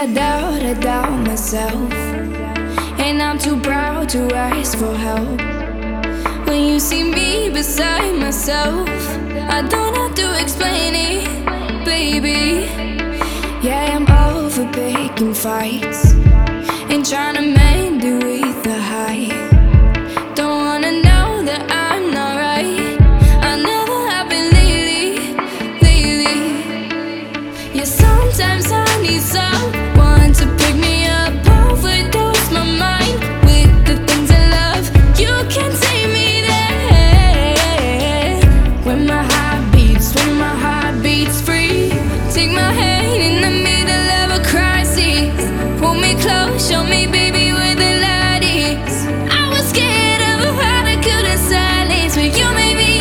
I doubt myself, and I'm too proud to ask for help. When you see me beside myself, I don't have to explain it, baby. Yeah, I'm over picking fights and trying to make